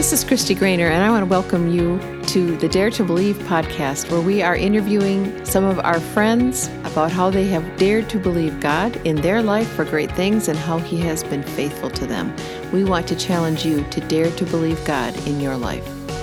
This is Christy Grainer, and I want to welcome you to the Dare to Believe podcast, where we are interviewing some of our friends about how they have dared to believe God in their life for great things and how He has been faithful to them. We want to challenge you to dare to believe God in your life.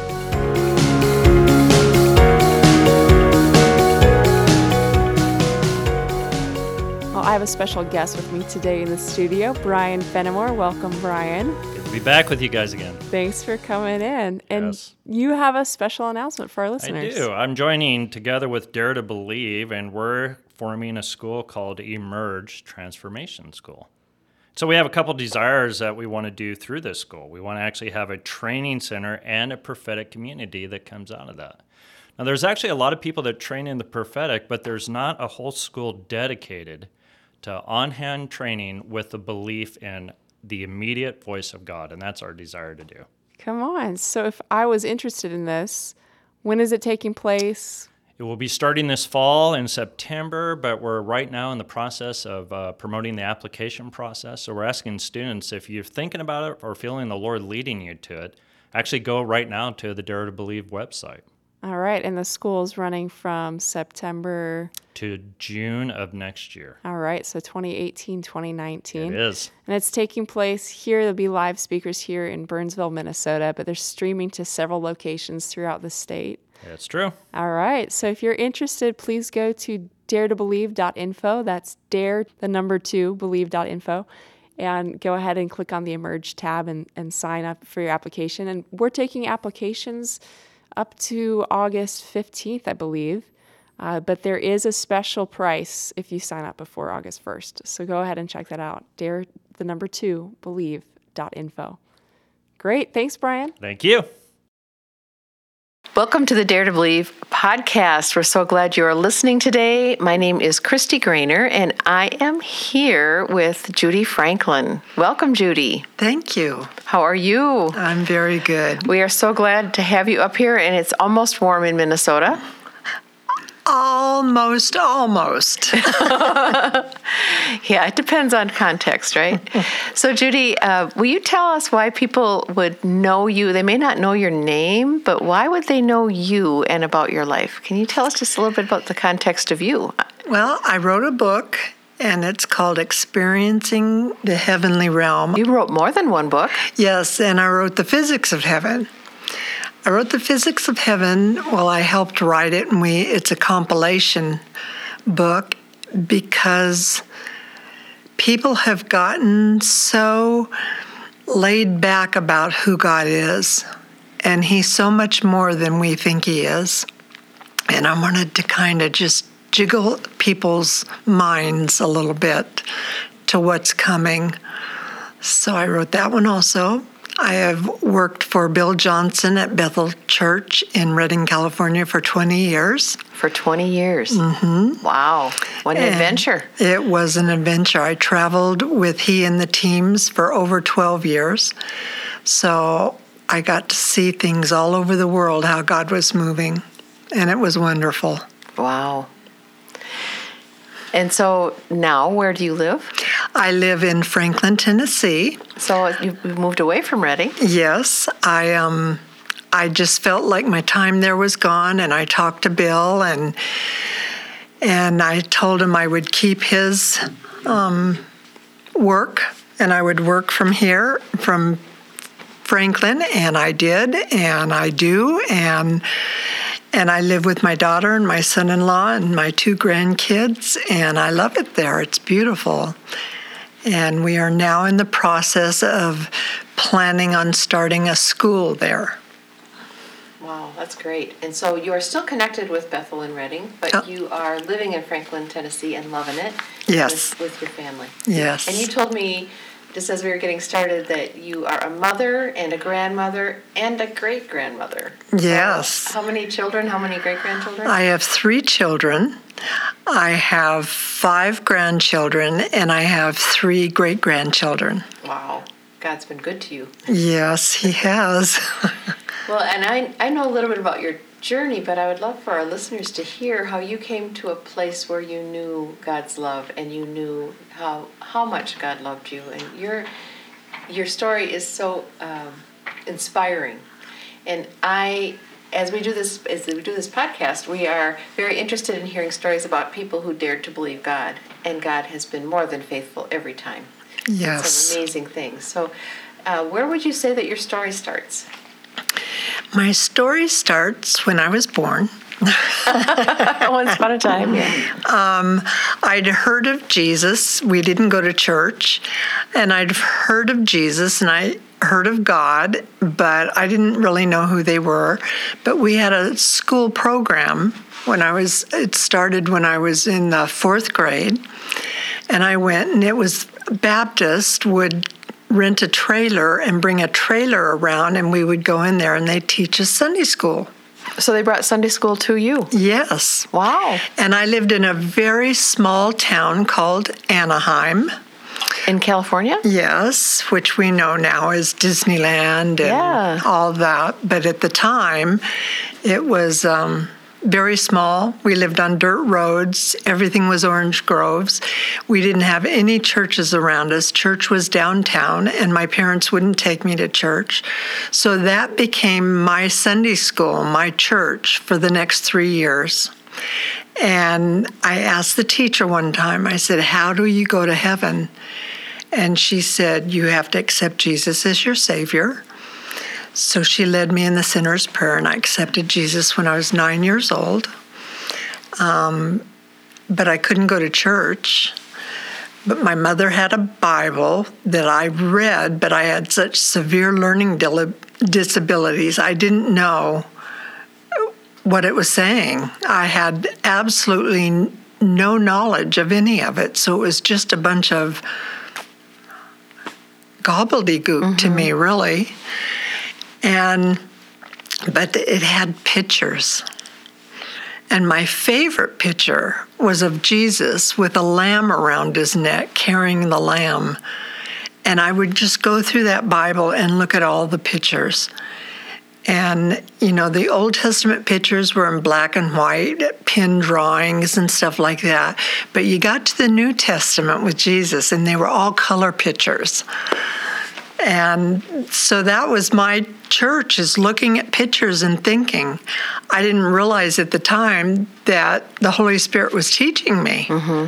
Well, I have a special guest with me today in the studio, Brian Fenimore. Welcome, Brian. Good to be back with you guys again. Thanks for coming in. And Yes. you have a special announcement for our listeners. I do. I'm joining together with Dare to Believe, and we're forming a school called Emerge Transformation School. So we have a couple desires that we want to do through this school. We want to actually have a training center and a prophetic community that comes out of that. Now, there's actually a lot of people that train in the prophetic, but there's not a whole school dedicated to on-hand training with the belief in the immediate voice of God, and that's our desire to do. Come on. So if I was interested in this, when is it taking place? It will be starting this fall in September, but we're right now in the process of promoting the application process. So we're asking students, if you're thinking about it or feeling the Lord leading you to it, actually go right now to the Dare to Believe website. All right. And the school is running from September to June of next year. All right. So 2018, 2019. It is. And it's taking place here. There'll be live speakers here in Burnsville, Minnesota, but they're streaming to several locations throughout the state. That's true. All right. So if you're interested, please go to daretobelieve.info. That's dare, the number 2, believe.info. And go ahead and click on the Emerge tab and sign up for your application. And we're taking applications up to August 15th, I believe. But there is a special price if you sign up before August 1st. So go ahead and check that out. Dare, the number 2, believe.info. Great. Thanks, Brian. Thank you. Welcome to the Dare to Believe podcast. We're so glad you are listening today. My name is Christy Grainer, and I am here with Judy Franklin. Welcome, Judy. Thank you. How are you? I'm very good. We are so glad to have you up here, and it's almost warm in Minnesota. Almost. Yeah, it depends on context, right? So, Judy, will you tell us why people would know you? They may not know your name, but why would they know you and about your life? Can you tell us just a little bit about the context of you? Well, I wrote a book, and it's called Experiencing the Heavenly Realm. You wrote more than one book. Yes, and I wrote The Physics of Heaven. I wrote The Physics of Heaven. Well, I helped write it, and it's a compilation book because people have gotten so laid back about who God is, and He's so much more than we think He is. And I wanted to kind of just jiggle people's minds a little bit to what's coming. So I wrote that one also. I have worked for Bill Johnson at Bethel Church in Redding, California for 20 years. For 20 years? Mm-hmm. Wow. What an adventure. It was an adventure. I traveled with he and the teams for over 12 years. So I got to see things all over the world, how God was moving, and it was wonderful. Wow. And so now, where do you live? I live in Franklin, Tennessee. So you moved away from Redding? Yes, I just felt like my time there was gone, and I talked to Bill, and I told him I would keep his work, and I would work from here, from Franklin, and I did, and I do, and I live with my daughter and my son-in-law and my 2 grandkids, and I love it there. It's beautiful. And we are now in the process of planning on starting a school there. Wow, that's great. And so you are still connected with Bethel and Redding, but you are living in Franklin, Tennessee and loving it. Yes. With your family. Yes. And you told me, just as we were getting started, that you are a mother and a grandmother and a great-grandmother. Yes. So how many children, how many great-grandchildren? I have 3 children. I have 5 grandchildren, and I have 3 great-grandchildren. Wow. God's been good to you. Yes, He has. Well, and I know a little bit about your journey, but I would love for our listeners to hear how you came to a place where you knew God's love and you knew how much God loved you. And your story is so inspiring And as we do this podcast, we are very interested in hearing stories about people who dared to believe God, and God has been more than faithful every time. Yes. Some amazing things. So, where would you say that your story starts? My story starts when I was born. Once upon a time, yeah. I'd heard of Jesus. We didn't go to church. And I'd heard of Jesus, and I heard of God, but I didn't really know who they were. But we had a school program it started when I was in the 4th grade. And I went, and it was Baptist would rent a trailer and bring a trailer around, and we would go in there, and they'd teach us Sunday school. So they brought Sunday school to you? Yes. Wow. And I lived in a very small town called Anaheim. In California? Yes, which we know now is Disneyland and all that. But at the time, it was very small. We lived on dirt roads. Everything was orange groves. We didn't have any churches around us. Church was downtown, and my parents wouldn't take me to church. So that became my Sunday school, my church, for the next 3 years. And I asked the teacher one time, I said, "How do you go to heaven?" And she said, "You have to accept Jesus as your Savior." So she led me in the sinner's prayer, and I accepted Jesus when I was 9 years old. But I couldn't go to church. But my mother had a Bible that I read, but I had such severe learning disabilities, I didn't know what it was saying. I had absolutely no knowledge of any of it, so it was just a bunch of gobbledygook to me, really. But it had pictures. And my favorite picture was of Jesus with a lamb around his neck, carrying the lamb. And I would just go through that Bible and look at all the pictures. And, the Old Testament pictures were in black and white, pen drawings and stuff like that. But you got to the New Testament with Jesus, and they were all color pictures. And so that was my church, is looking at pictures and thinking. I didn't realize at the time that the Holy Spirit was teaching me. Mm-hmm.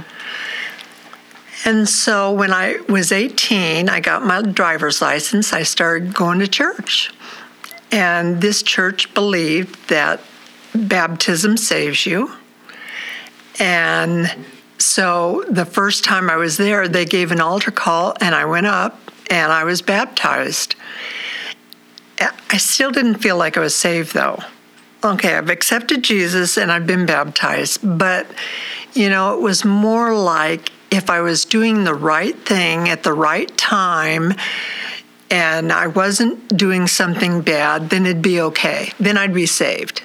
And so when I was 18, I got my driver's license. I started going to church. And this church believed that baptism saves you. And so the first time I was there, they gave an altar call, and I went up, and I was baptized. I still didn't feel like I was saved, though. Okay, I've accepted Jesus, and I've been baptized. But, it was more like if I was doing the right thing at the right time, and I wasn't doing something bad, then it'd be okay. Then I'd be saved.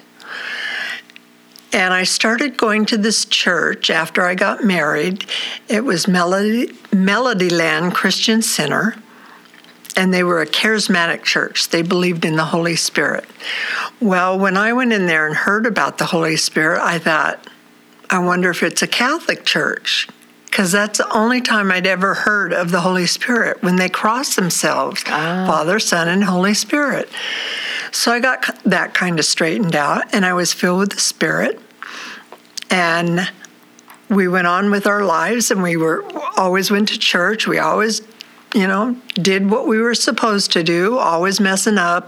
And I started going to this church after I got married. It was Melodyland Christian Center, and they were a charismatic church. They believed in the Holy Spirit. Well, when I went in there and heard about the Holy Spirit, I thought, I wonder if it's a Catholic church, because that's the only time I'd ever heard of the Holy Spirit, when they cross themselves, Father, Son, and Holy Spirit. So I got that kind of straightened out, and I was filled with the Spirit. And we went on with our lives, and we always went to church. We always, did what we were supposed to do, always messing up.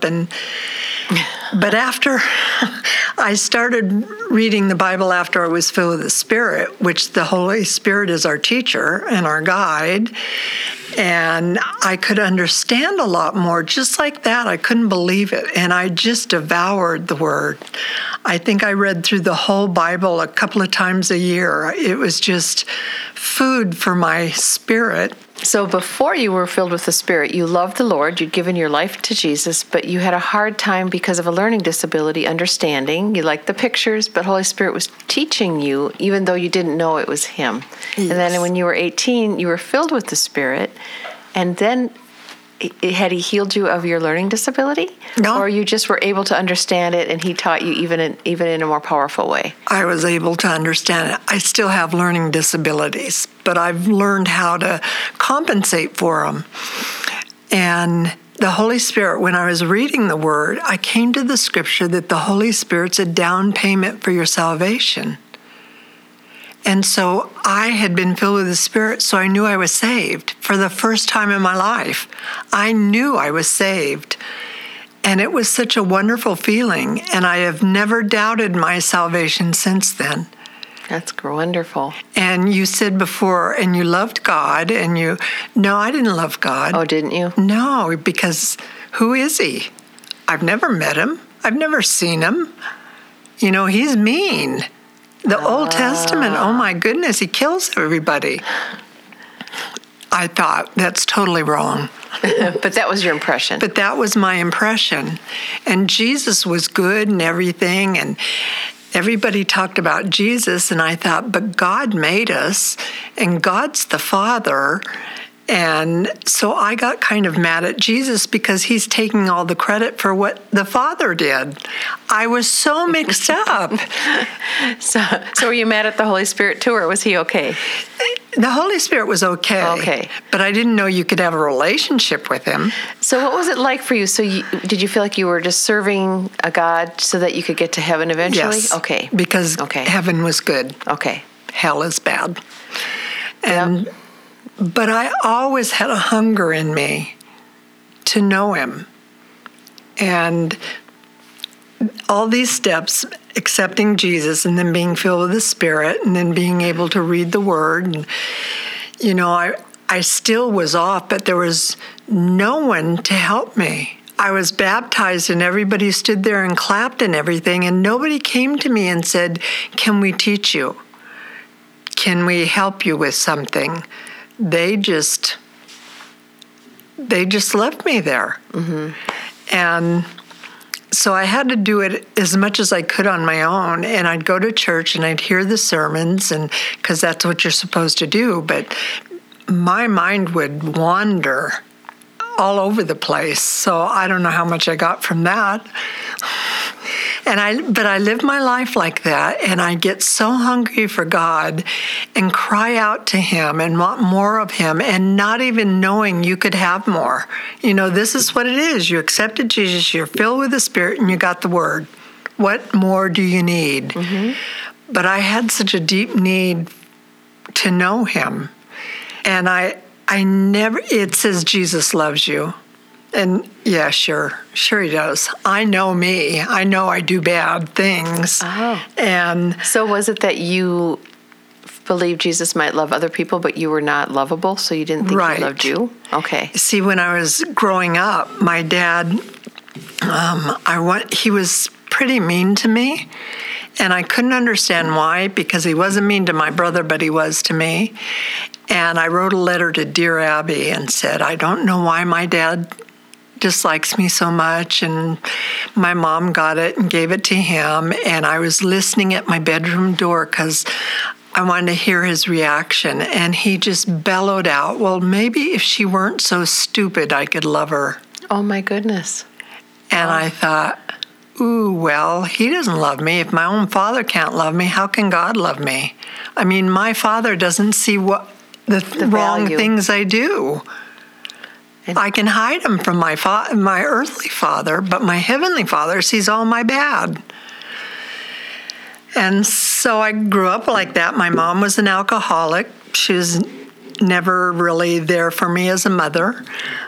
But after I started reading the Bible after I was filled with the Spirit, which the Holy Spirit is our teacher and our guide, and I could understand a lot more. Just like that, I couldn't believe it, and I just devoured the Word. I think I read through the whole Bible a couple of times a year. It was just food for my spirit. So before you were filled with the Spirit, you loved the Lord, you'd given your life to Jesus, but you had a hard time because of a learning disability understanding. You liked the pictures, but Holy Spirit was teaching you, even though you didn't know it was Him. Yes. And then when you were 18, you were filled with the Spirit, and then had He healed you of your learning disability? No. Or you just were able to understand it, and He taught you even in a more powerful way? I was able to understand it. I still have learning disabilities, but I've learned how to compensate for them. And the Holy Spirit, when I was reading the Word, I came to the scripture that the Holy Spirit's a down payment for your salvation. And so I had been filled with the Spirit, so I knew I was saved. For the first time in my life, I knew I was saved. And it was such a wonderful feeling, and I have never doubted my salvation since then. That's wonderful. And you said before, and you loved God, and no, I didn't love God. Oh, didn't you? No, because who is he? I've never met him. I've never seen him. He's mean. The Old Testament, oh my goodness, he kills everybody. I thought, that's totally wrong. But that was your impression. But that was my impression. And Jesus was good and everything, and everybody talked about Jesus, and I thought, but God made us, and God's the Father. And so I got kind of mad at Jesus because he's taking all the credit for what the Father did. I was so mixed up. So were you mad at the Holy Spirit too, or was he okay? The Holy Spirit was okay. Okay. But I didn't know you could have a relationship with him. So what was it like for you? So did you feel like you were just serving a God so that you could get to heaven eventually? Yes. Okay. Because heaven was good. Okay. Hell is bad. But I always had a hunger in me to know him. And all these steps, accepting Jesus and then being filled with the Spirit and then being able to read the Word. And, I still was off, but there was no one to help me. I was baptized and everybody stood there and clapped and everything, and nobody came to me and said, can we teach you? Can we help you with something? They just left me there. Mm-hmm. And so I had to do it as much as I could on my own. And I'd go to church and I'd hear the sermons, and because that's what you're supposed to do. But my mind would wander all over the place. So I don't know how much I got from that. But I live my life like that, and I get so hungry for God and cry out to him and want more of him, and not even knowing you could have more. This is what it is. You accepted Jesus, you're filled with the Spirit, and you got the Word. What more do you need? Mm-hmm. But I had such a deep need to know him. And it says Jesus loves you. And yeah, sure he does. I know me. I know I do bad things. Oh. And so was it that you believed Jesus might love other people, but you were not lovable, so you didn't think he loved you? Okay. See, when I was growing up, my dad, he was pretty mean to me. And I couldn't understand why, because he wasn't mean to my brother, but he was to me. And I wrote a letter to Dear Abby and said, I don't know why my dad dislikes me so much, and my mom got it and gave it to him, and I was listening at my bedroom door because I wanted to hear his reaction, and he just bellowed out, well, maybe if she weren't so stupid, I could love her. Oh my goodness. And I thought, ooh, well, he doesn't love me. If my own father can't love me, how can God love me? I mean, my father doesn't see what the wrong value. Things I do. I can hide them from my earthly father, but my heavenly father sees all my bad. And so I grew up like that. My mom was an alcoholic. She was never really there for me as a mother.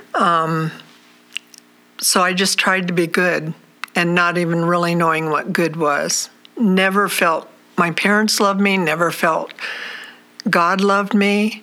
So I just tried to be good and not even really knowing what good was. Never felt my parents loved me, never felt God loved me.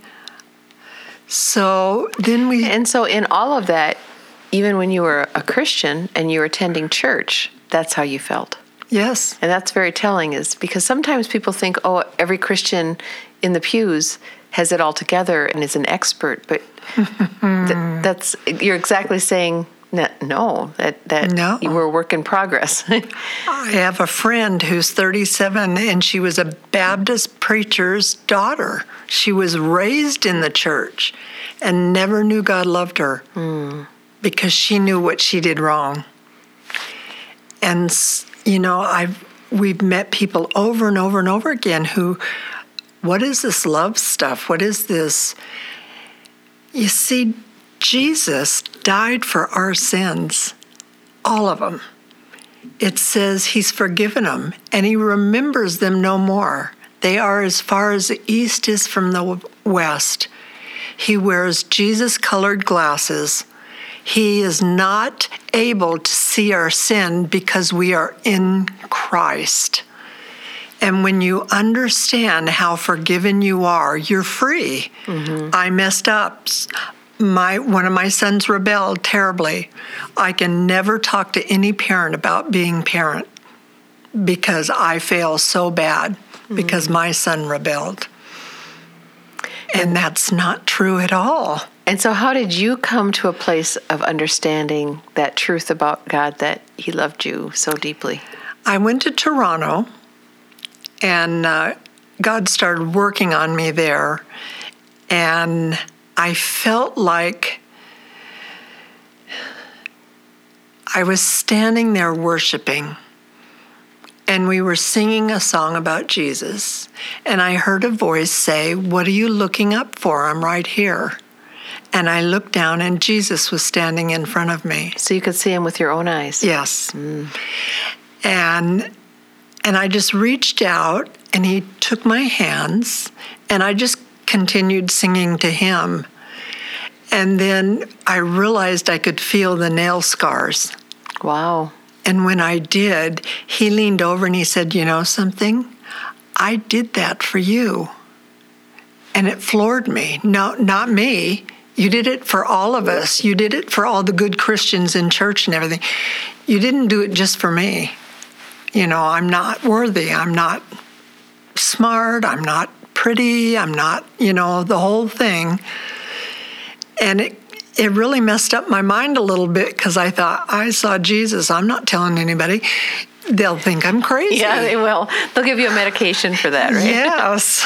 So then And so in all of that, even when you were a Christian and you were attending church, that's how you felt. Yes. And that's very telling, is because sometimes people think, oh, every Christian in the pews has it all together and is an expert, but you're exactly saying that no. You were a work in progress. I have a friend who's 37, and she was a Baptist preacher's daughter. She was raised in the church and never knew God loved her because she knew what she did wrong. And, we've met people over and over and over again who, what is this love stuff? What is this? You see, Jesus died for our sins, all of them. It says he's forgiven them, and he remembers them no more. They are as far as the east is from the west. He wears Jesus-colored glasses. He is not able to see our sin because we are in Christ. And when you understand how forgiven you are, you're free. I messed up. One of my sons rebelled terribly. I can never talk to any parent about being parent because I fail so bad because my son rebelled. And that's not true at all. And so how did you come to a place of understanding that truth about God, that he loved you so deeply? I went to Toronto, and God started working on me there. And I felt like I was standing there worshiping, and we were singing a song about Jesus. And I heard a voice say, "What are you looking up for? I'm right here." And I looked down, and Jesus was standing in front of me. So you could see him with your own eyes. Yes. And I just reached out, and he took my hands, and I just continued singing to him. And then I realized I could feel the nail scars. Wow. And when I did, he leaned over and he said, "You know something? I did that for you." And it floored me. No, not me. You did it for all of us. You did it for all the good Christians in church and everything. You didn't do it just for me. You know, I'm not worthy. I'm not smart. I'm not pretty. I'm not, the whole thing. And it really messed up my mind a little bit because I thought, I saw Jesus. I'm not telling anybody. They'll think I'm crazy. Yeah, they will. They'll give you a medication for that, right? Yes.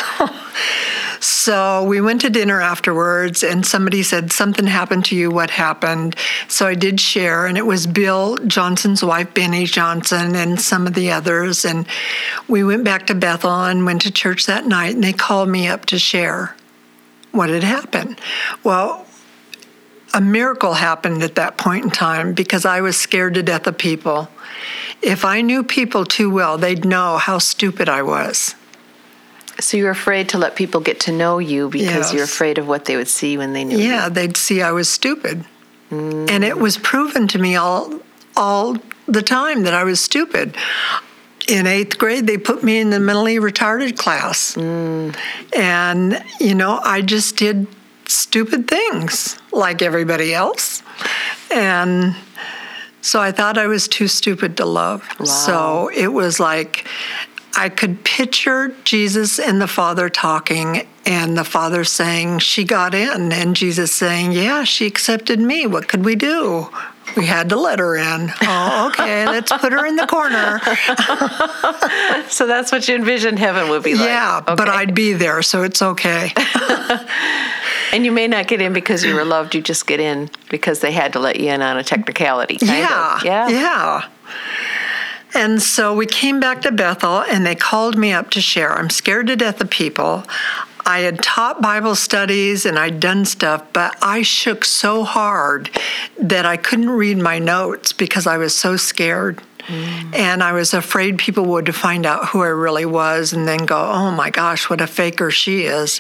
So we went to dinner afterwards, and somebody said, "Something happened to you. What happened?" So I did share, and it was Bill Johnson's wife, Benny Johnson, and some of the others. And we went back to Bethel and went to church that night, and they called me up to share what had happened. Well, a miracle happened at that point in time because I was scared to death of people. If I knew people too well, they'd know how stupid I was. So you're afraid to let people get to know you because Yes. you're afraid of what they would see when they knew you. Yeah, they'd see I was stupid. And it was proven to me all the time that I was stupid. In 8th grade, they put me in the mentally retarded class. And, I just did stupid things like everybody else. And so I thought I was too stupid to love. Wow. So it was like I could picture Jesus and the Father talking, and the Father saying, "She got in," and Jesus saying, "Yeah, she accepted me. What could we do? We had to let her in." "Oh, okay, let's put her in the corner." So that's what you envisioned heaven would be like. Yeah, Okay. but I'd be there, so it's okay. And you may not get in because you were loved. You just get in because they had to let you in on a technicality. Kind of. Yeah. And so we came back to Bethel, and they called me up to share. I'm scared to death of people. I had taught Bible studies, and I'd done stuff, but I shook so hard that I couldn't read my notes because I was so scared. And I was afraid people would find out who I really was and then go, "Oh my gosh, what a faker she is."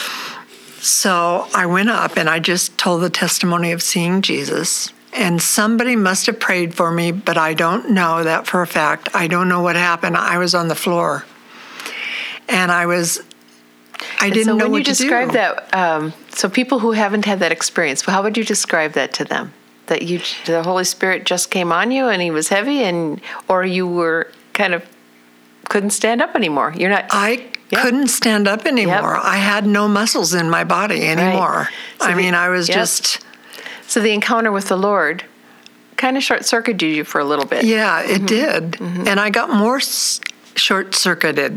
So I went up, and I just told the testimony of seeing Jesus. And somebody must have prayed for me, but I don't know that for a fact. I don't know what happened. I was on the floor. And I didn't know what to do. So when you describe that, so people who haven't had that experience, how would you describe that to them? That the Holy Spirit just came on you and he was heavy, or you were kind of couldn't stand up anymore? You're not. I couldn't stand up anymore. Yep. I had no muscles in my body anymore. Right. So I was just... So the encounter with the Lord kind of short-circuited you for a little bit. Yeah, it did. And I got more short-circuited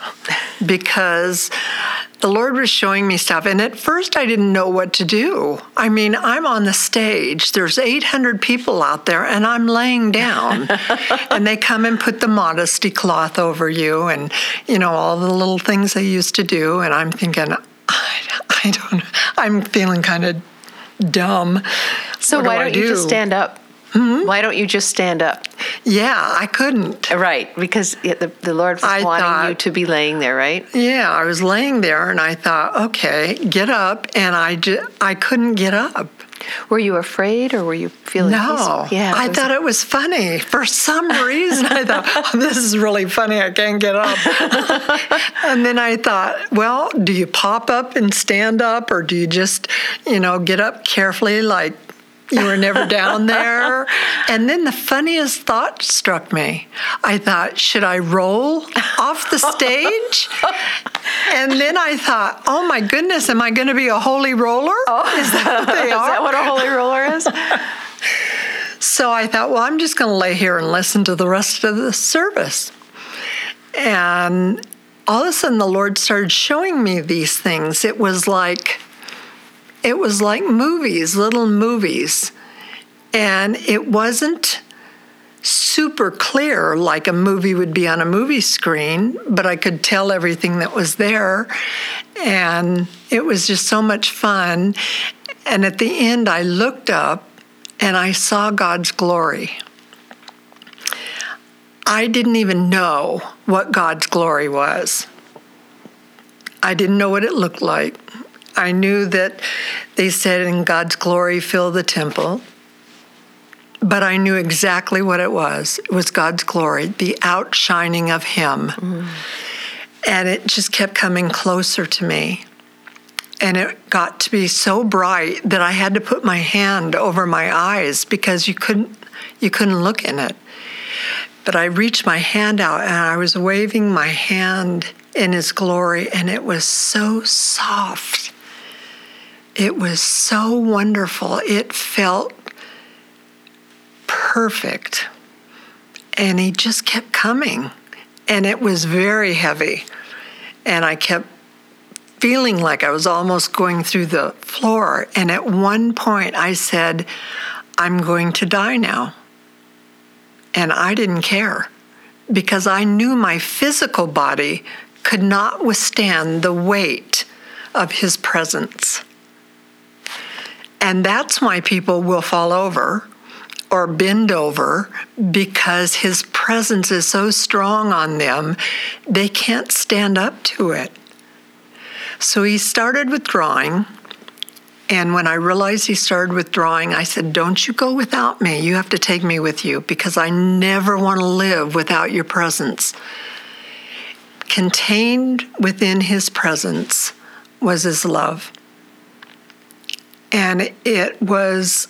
because the Lord was showing me stuff. And at first, I didn't know what to do. I mean, I'm on the stage. There's 800 people out there, and I'm laying down. And they come and put the modesty cloth over you and, all the little things they used to do. And I'm thinking, I don't know. I'm feeling kind of dumb. So What do why I don't you just do? stand up? Why don't you just stand up? Yeah, I couldn't. Right, because the Lord was I wanting you thought- to be laying there, right? Yeah, I was laying there and I thought, okay, get up. And I couldn't get up. Were you afraid or were you feeling No, peaceful? Yeah, I thought it was funny. For some reason, I thought, oh, this is really funny. I can't get up. And then I thought, well, do you pop up and stand up, or do you just, get up carefully like you were never down there? And then the funniest thought struck me. I thought, should I roll off the stage? And then I thought, oh my goodness, am I going to be a holy roller? Is that what they Is are? that what a holy roller is? So I thought, well, I'm just going to lay here and listen to the rest of the service. And all of a sudden, the Lord started showing me these things. It was like movies, little movies. And it wasn't super clear like a movie would be on a movie screen, but I could tell everything that was there. And it was just so much fun. And at the end, I looked up and I saw God's glory. I didn't even know what God's glory was. I didn't know what it looked like. I knew that they said, in God's glory, fill the temple. But I knew exactly what it was. It was God's glory, the outshining of Him. And it just kept coming closer to me. And it got to be so bright that I had to put my hand over my eyes because you couldn't look in it. But I reached my hand out and I was waving my hand in His glory, and it was so soft. It was so wonderful. It felt perfect. And He just kept coming. And it was very heavy. And I kept feeling like I was almost going through the floor. And at one point I said, I'm going to die now. And I didn't care because I knew my physical body could not withstand the weight of His presence. And that's why people will fall over or bend over, because His presence is so strong on them, they can't stand up to it. So He started withdrawing. And when I realized He started withdrawing, I said, don't you go without me. You have to take me with you, because I never want to live without your presence. Contained within His presence was His love. And it was,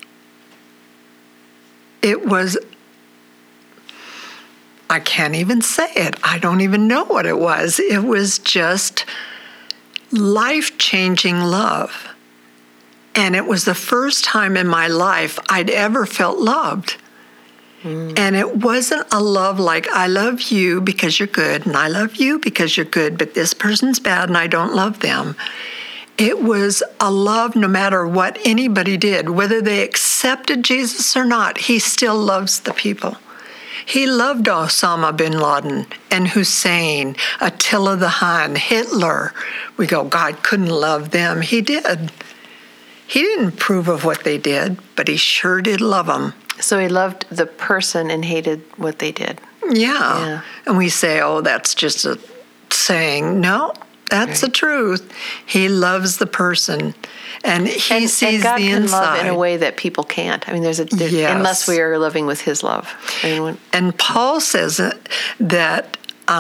I can't even say it. I don't even know what it was. It was just life-changing love. And it was the first time in my life I'd ever felt loved. And it wasn't a love like, I love you because you're good, and I love you because you're good, but this person's bad and I don't love them. It was a love no matter what anybody did, whether they accepted Jesus or not, He still loves the people. He loved Osama bin Laden and Hussein, Attila the Hun, Hitler. We go, God couldn't love them. He did. He didn't approve of what they did, but He sure did love them. So He loved the person and hated what they did. Yeah. And we say, oh, that's just a saying. No, that's the truth. He loves the person, and He sees and God the can inside. love in a way that people can't. I mean, Yes. unless we are living with His love. I mean, And Paul says that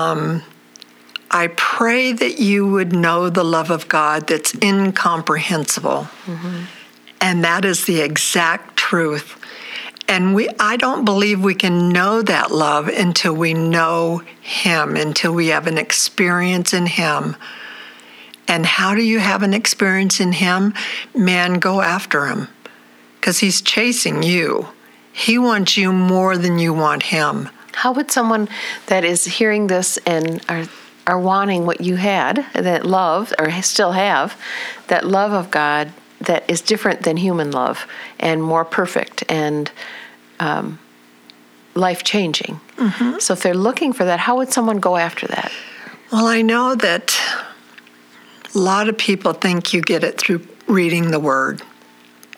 I pray that you would know the love of God that's incomprehensible. And that is the exact truth. And I don't believe we can know that love until we know Him, until we have an experience in Him. And how do you have an experience in Him? Man, go after Him, because He's chasing you. He wants you more than you want Him. how would someone that is hearing this and are wanting what you had, that love, or still have, that love of God that is different than human love and more perfect and life-changing. So if they're looking for that, how would someone go after that? Well, I know that a lot of people think you get it through reading the Word.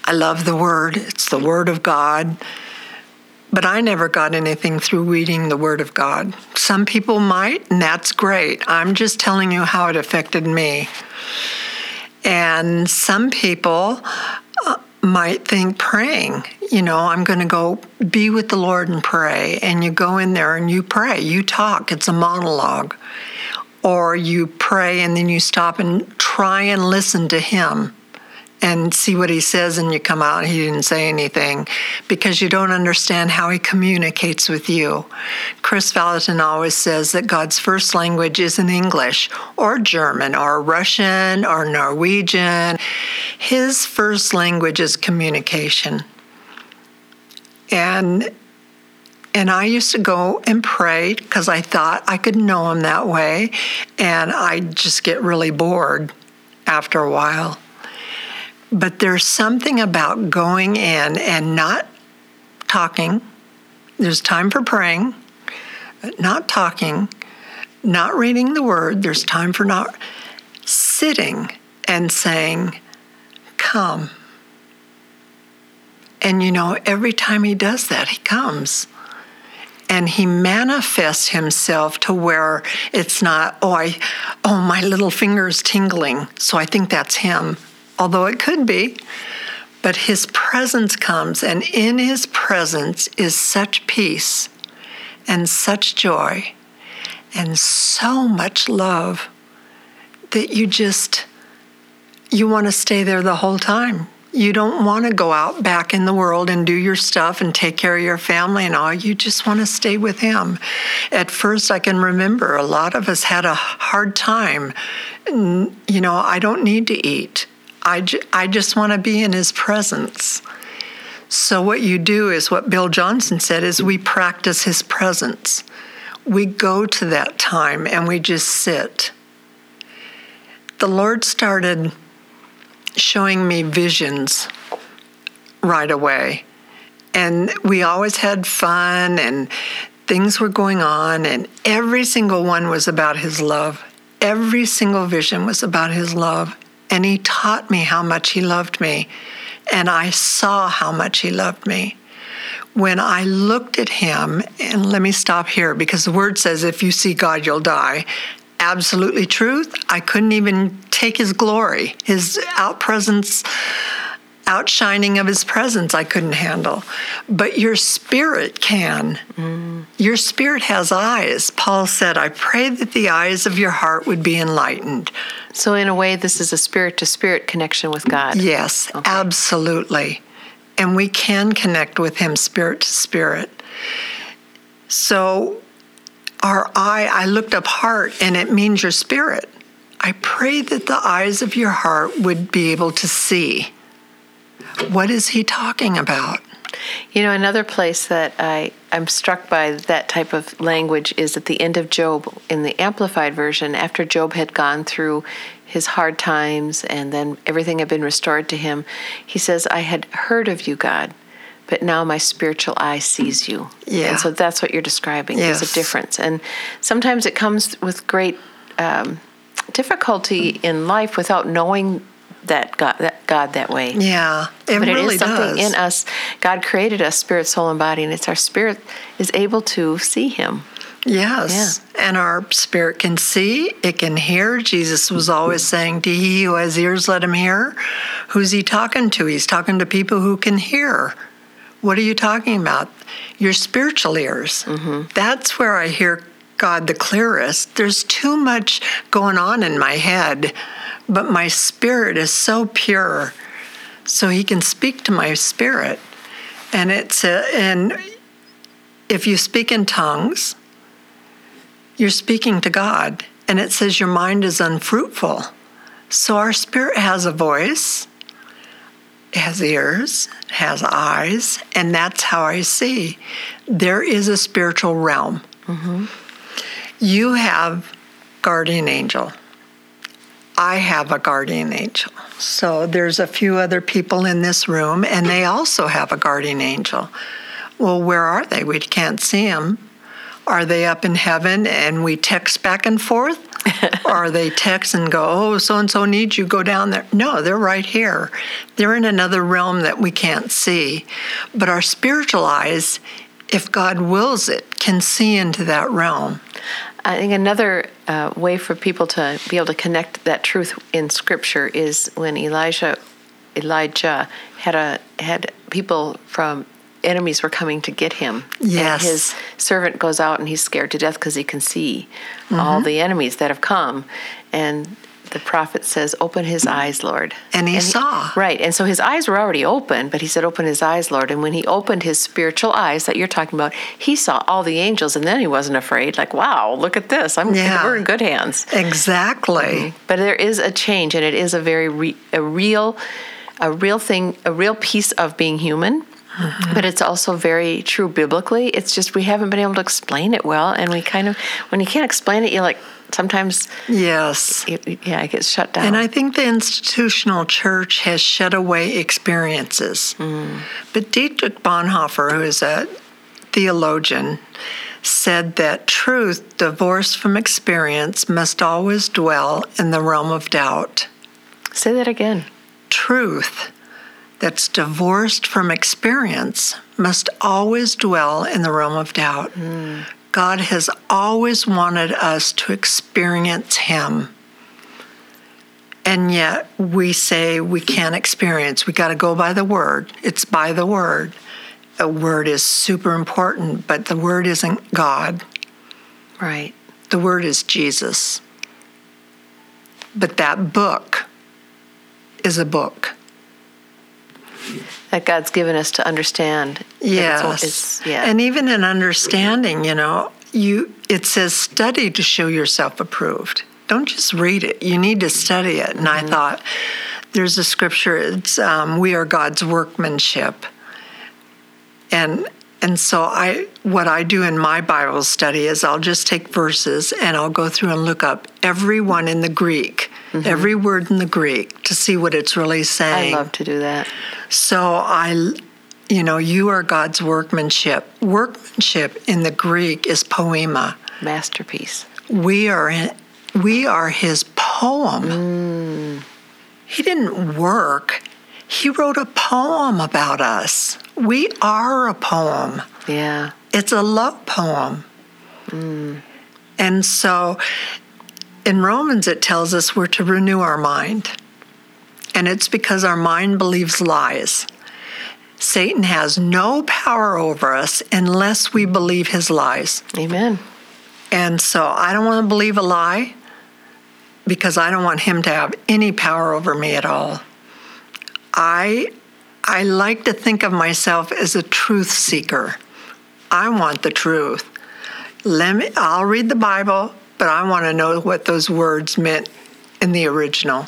I love the Word. It's the Word of God. But I never got anything through reading the Word of God. Some people might, and that's great. I'm just telling you how it affected me. And some people might think praying, I'm going to go be with the Lord and pray. And you go in there and you pray. You talk. It's a monologue. Or you pray and then you stop and try and listen to Him and see what He says, and you come out and He didn't say anything because you don't understand how He communicates with you. Chris Vallotton always says that God's first language isn't English or German or Russian or Norwegian. His first language is communication. And I used to go and pray because I thought I could know Him that way, and I'd just get really bored after a while. But there's something about going in and not talking. There's time for praying, but not talking, not reading the Word. There's time for not sitting and saying, come. And every time He does that, He comes. And He manifests Himself to where it's not, my little finger's tingling, so I think that's Him. Although it could be, but His presence comes, and in His presence is such peace and such joy and so much love that you want to stay there the whole time. You don't want to go out back in the world and do your stuff and take care of your family and all. You just want to stay with Him. At first, I can remember a lot of us had a hard time. I don't need to eat. I just want to be in His presence. So what you do is what Bill Johnson said is we practice His presence. We go to that time and we just sit. The Lord started showing me visions right away. And we always had fun and things were going on, and every single one was about His love. Every single vision was about His love. And He taught me how much He loved me. And I saw how much He loved me. When I looked at Him, and let me stop here because the Word says, if you see God, you'll die. Absolutely truth. I couldn't even take His glory, His outshining of His presence I couldn't handle. But your spirit can. Your spirit has eyes. Paul said, I pray that the eyes of your heart would be enlightened. So in a way, this is a spirit-to-spirit connection with God. Yes, okay. Absolutely. And we can connect with Him spirit to spirit. So our eye, I looked up heart, and it means your spirit. I pray that the eyes of your heart would be able to see. What is He talking about? Another place that I'm struck by that type of language is at the end of Job in the Amplified Version, after Job had gone through his hard times and then everything had been restored to him. He says, I had heard of you, God, but now my spiritual eye sees you. Yeah. And so that's what you're describing. Yes. There's a difference. And sometimes it comes with great difficulty in life without knowing that God that way. Yeah, it but really it is something does. in us. God created us spirit, soul, and body, and it's our spirit is able to see Him. Yes, and our spirit can see, it can hear. Jesus was always saying, to he who has ears, let him hear. Who's He talking to? He's talking to people who can hear. What are you talking about? Your spiritual ears. Mm-hmm. That's where I hear God the clearest. There's too much going on in my head, but my spirit is so pure, so He can speak to my spirit. And and if you speak in tongues, you're speaking to God. And it says your mind is unfruitful. So our spirit has a voice, it has ears, it has eyes, and that's how I see. There is a spiritual realm. Mm-hmm. You have guardian angel. I have a guardian angel. So there's a few other people in this room, and they also have a guardian angel. Well, where are they? We can't see them. Are they up in heaven and we text back and forth? or they text and go, oh, so-and-so needs you, go down there. No, they're right here. They're in another realm that we can't see. But our spiritual eyes, if God wills it, can see into that realm. I think another way for people to be able to connect that truth in Scripture is when Elijah had people from enemies were coming to get him. Yes. And his servant goes out and he's scared to death because he can see all the enemies that have come. And the prophet says, open his eyes, Lord. And he saw. Right. And so his eyes were already open, but he said, open his eyes, Lord. And when he opened his spiritual eyes that you're talking about, he saw all the angels, and then he wasn't afraid. Like, wow, look at this. We're in good hands. Exactly. But there is a change, and it is a very real thing, a real piece of being human. But it's also very true biblically. It's just we haven't been able to explain it well, and we kind of, when you can't explain it, you're like, sometimes yes, it gets shut down. And I think the institutional church has shut away experiences. But Dietrich Bonhoeffer, who is a theologian, said that truth divorced from experience must always dwell in the realm of doubt. Say that again. Truth that's divorced from experience must always dwell in the realm of doubt. God has always wanted us to experience Him. And yet we say we can't experience. We got to go by the Word. It's by the Word. A Word is super important, but the Word isn't God. Right. The Word is Jesus. But that book is a book that God's given us to understand. Yes. And even in understanding, it says study to show yourself approved. Don't just read it. You need to study it. And I thought, there's a scripture, it's we are God's workmanship. And so what I do in my Bible study is I'll just take verses and I'll go through and look up every one in the Greek, every word in the Greek, to see what it's really saying. I love to do that. So you are God's workmanship. Workmanship in the Greek is poema. Masterpiece. We are His poem. He didn't work. He wrote a poem about us. We are a poem. Yeah. It's a love poem. And so in Romans it tells us we're to renew our mind. And it's because our mind believes lies. Satan has no power over us unless we believe his lies. Amen. And so I don't want to believe a lie because I don't want him to have any power over me at all. I like to think of myself as a truth seeker. I want the truth. I'll read the Bible, but I want to know what those words meant in the original.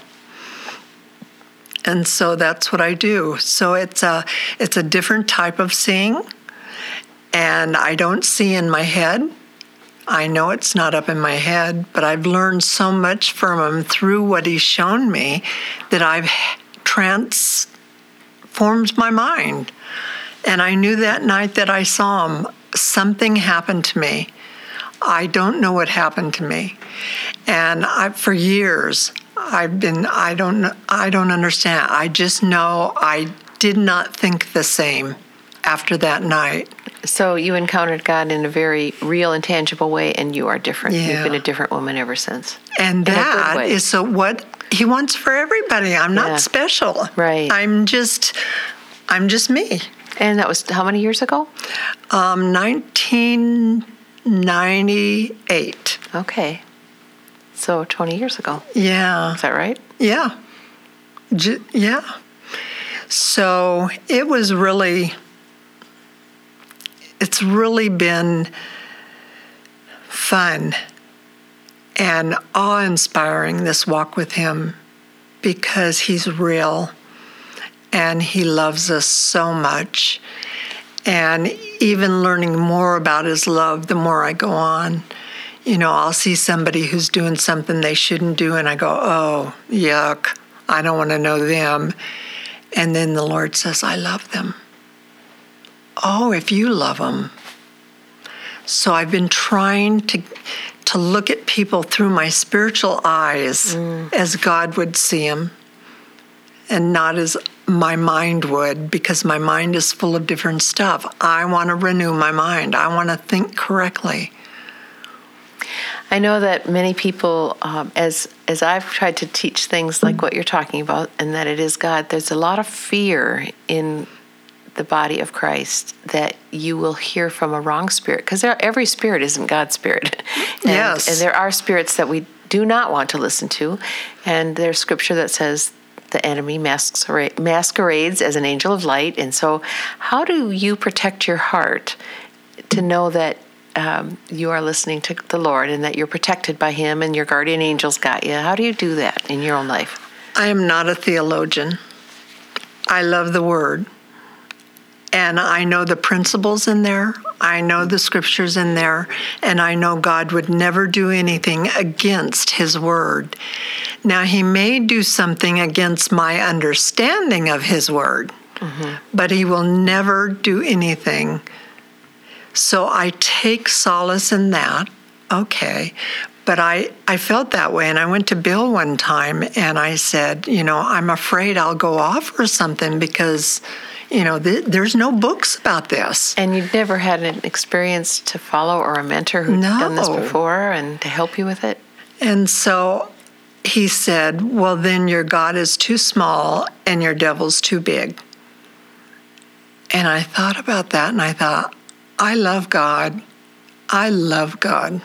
And so that's what I do. So it's a different type of seeing, and I don't see in my head. I know it's not up in my head, but I've learned so much from him through what he's shown me that I've transformed my mind. And I knew that night that I saw him, something happened to me. I don't know what happened to me. And for years, I don't understand. I just know I did not think the same after that night. So you encountered God in a very real and tangible way, and you are different. Yeah. You've been a different woman ever since. And that is so what he wants for everybody. I'm not special. Right. I'm just me. And that was how many years ago? 1998. Okay. So 20 years ago. Yeah. Is that right? Yeah. Yeah. So it's really been fun and awe-inspiring, this walk with him, because he's real and he loves us so much. And even learning more about his love, the more I go on, I'll see somebody who's doing something they shouldn't do, and I go, oh, yuck, I don't want to know them. And then the Lord says, I love them. Oh, if you love them. So I've been trying to look at people through my spiritual eyes as God would see them and not as my mind would, because my mind is full of different stuff. I want to renew my mind. I want to think correctly. I know that many people, as I've tried to teach things like what you're talking about, and that it is God, there's a lot of fear in the body of Christ that you will hear from a wrong spirit, because every spirit isn't God's spirit. Yes. And there are spirits that we do not want to listen to, and there's scripture that says the enemy masquerades as an angel of light. And so how do you protect your heart to know that you are listening to the Lord and that you're protected by Him and your guardian angels got you? How do you do that in your own life? I am not a theologian. I love the Word. And I know the principles in there. I know the scriptures in there. And I know God would never do anything against His Word. Now, He may do something against my understanding of His Word, but He will never do anything. So I take solace in that. Okay. But I felt that way, and I went to Bill one time, and I said, I'm afraid I'll go off or something because, there's no books about this. And you've never had an experience to follow or a mentor who's done this before and to help you with it? And so he said, well, then your God is too small and your devil's too big. And I thought about that, and I thought, I love God. I love God.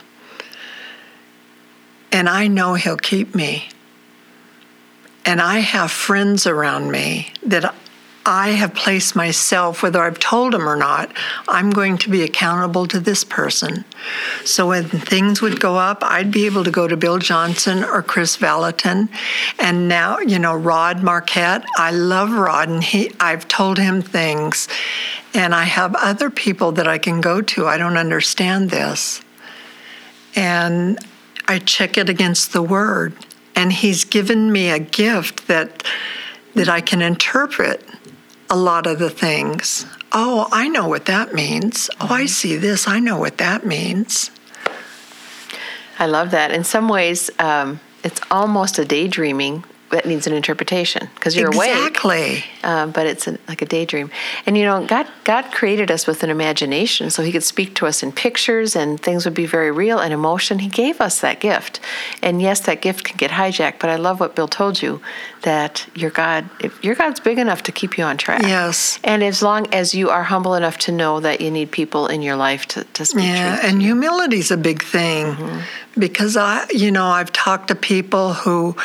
And I know He'll keep me. And I have friends around me that I have placed myself, whether I've told them or not, I'm going to be accountable to this person. So when things would go up, I'd be able to go to Bill Johnson or Chris Valentin. And now, Rod Marquette, I love Rod, and I've told him things. And I have other people that I can go to. I don't understand this. And I check it against the Word. And He's given me a gift that I can interpret a lot of the things. Oh, I know what that means. Oh, I see this. I know what that means. I love that. In some ways, it's almost a daydreaming that needs an interpretation because you're awake. Exactly. But it's like a daydream. And God created us with an imagination so He could speak to us in pictures and things would be very real and emotion. He gave us that gift. And yes, that gift can get hijacked, but I love what Bill told you, that your God's big enough to keep you on track. Yes. And as long as you are humble enough to know that you need people in your life to speak truth. And humility's a big thing because I've talked to people who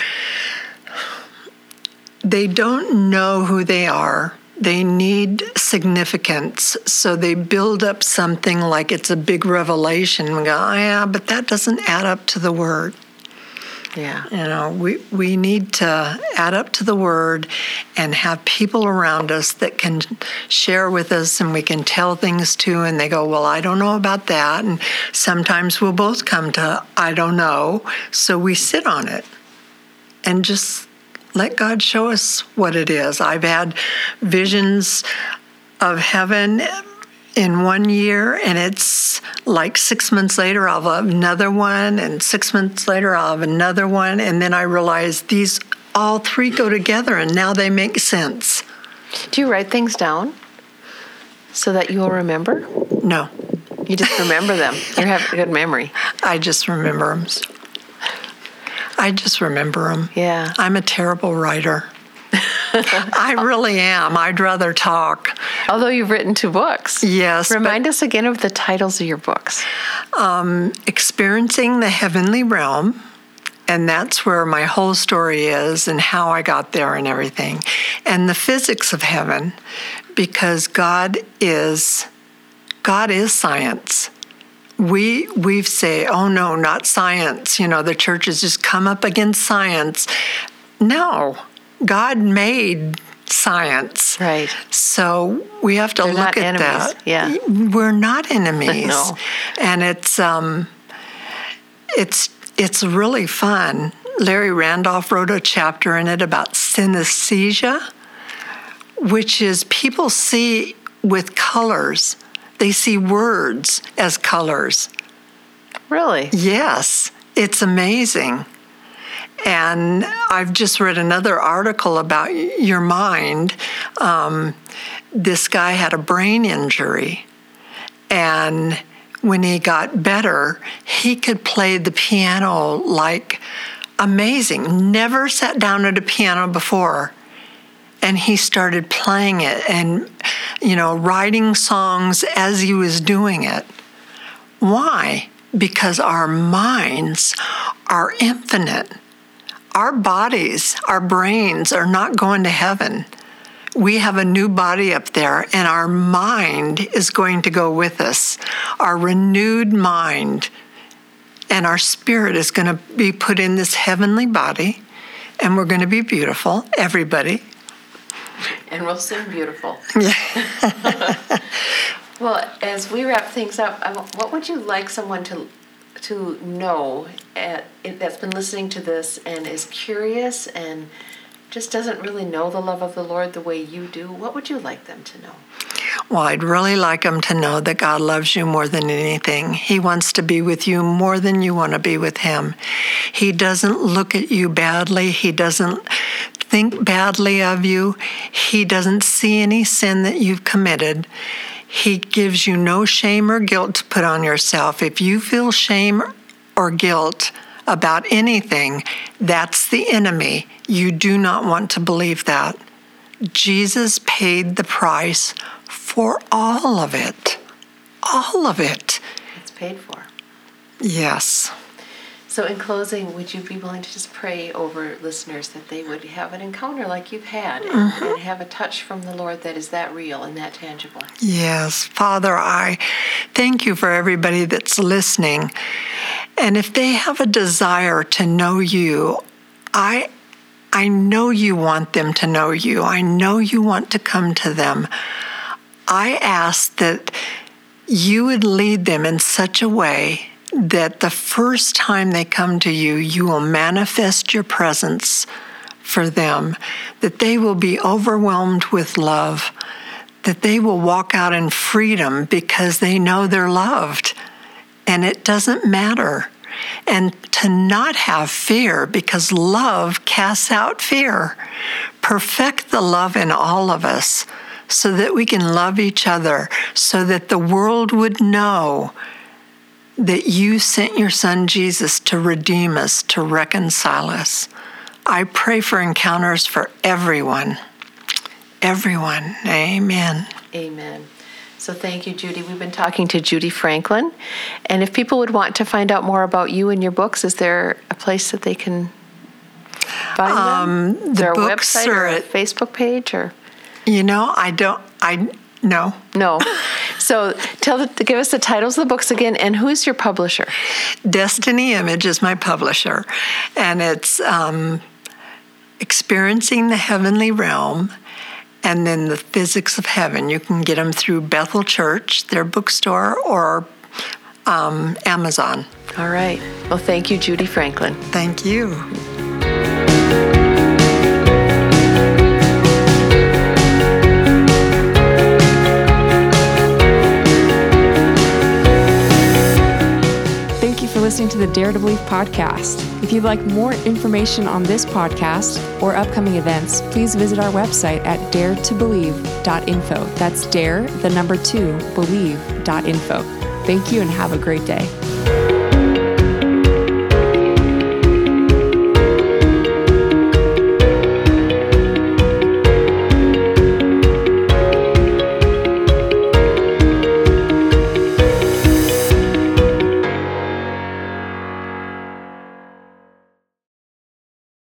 they don't know who they are. They need significance. So they build up something like it's a big revelation. We go, oh, yeah, but that doesn't add up to the Word. Yeah. We need to add up to the Word and have people around us that can share with us and we can tell things to, and they go, well, I don't know about that. And sometimes we'll both come to, I don't know. So we sit on it and just let God show us what it is. I've had visions of heaven in 1 year, and it's like 6 months later I'll have another one, and 6 months later I'll have another one, and then I realize these all three go together, and now they make sense. Do you write things down so that you'll remember? No. You just remember them. You have a good memory. I just remember them. Yeah. I'm a terrible writer. I really am. I'd rather talk. Although you've written 2 books. Yes. Remind us again of the titles of your books. Experiencing the Heavenly Realm, and that's where my whole story is and how I got there and everything. And the Physics of Heaven, because God is science. We say, oh no, not science. The church has just come up against science. No, God made science. Right. So we have to look at that. Yeah. We're not enemies. No. And it's really fun. Larry Randolph wrote a chapter in it about synesthesia, which is people see with colors. They see words as colors. Really? Yes, it's amazing. And I've just read another article about your mind. This guy had a brain injury, and when he got better, he could play the piano like amazing. Never sat down at a piano before. And he started playing it and, writing songs as he was doing it. Why? Because our minds are infinite. Our bodies, our brains are not going to heaven. We have a new body up there, and our mind is going to go with us. Our renewed mind and our spirit is going to be put in this heavenly body, and we're going to be beautiful, everybody. And we'll sing beautiful. Yeah. Well, as we wrap things up, what would you like someone to know that's been listening to this and is curious and just doesn't really know the love of the Lord the way you do? What would you like them to know? Well, I'd really like them to know that God loves you more than anything. He wants to be with you more than you want to be with Him. He doesn't look at you badly. He doesn't think badly of you. He doesn't see any sin that you've committed. He gives you no shame or guilt to put on yourself. If you feel shame or guilt about anything, that's the enemy. You do not want to believe that. Jesus paid the price for all of it. All of it. It's paid for. Yes. So in closing, would you be willing to just pray over listeners that they would have an encounter like you've had and have a touch from the Lord that is that real and that tangible? Yes. Father, I thank you for everybody that's listening. And if they have a desire to know you, I know you want them to know you. I know you want to come to them. I ask that you would lead them in such a way that the first time they come to you, you will manifest your presence for them, that they will be overwhelmed with love, that they will walk out in freedom because they know they're loved, and it doesn't matter. And to not have fear, because love casts out fear. Perfect the love in all of us so that we can love each other, so that the world would know that you sent your Son Jesus to redeem us, to reconcile us. I pray for encounters for everyone. Everyone. Amen. Amen. So thank you, Judy. We've been talking to Judy Franklin. And if people would want to find out more about you and your books, is there a place that they can find them? Is there a website or a Facebook page? Or No. No. So give us the titles of the books again, and who's your publisher? Destiny Image is my publisher, and it's Experiencing the Heavenly Realm, and then The Physics of Heaven. You can get them through Bethel Church, their bookstore, or Amazon. All right. Well, thank you, Judy Franklin. Thank you. Listening to the Dare to Believe podcast. If you'd like more information on this podcast or upcoming events, please visit our website at daretobelieve.info. That's dare, the number 2, believe.info. Thank you and have a great day.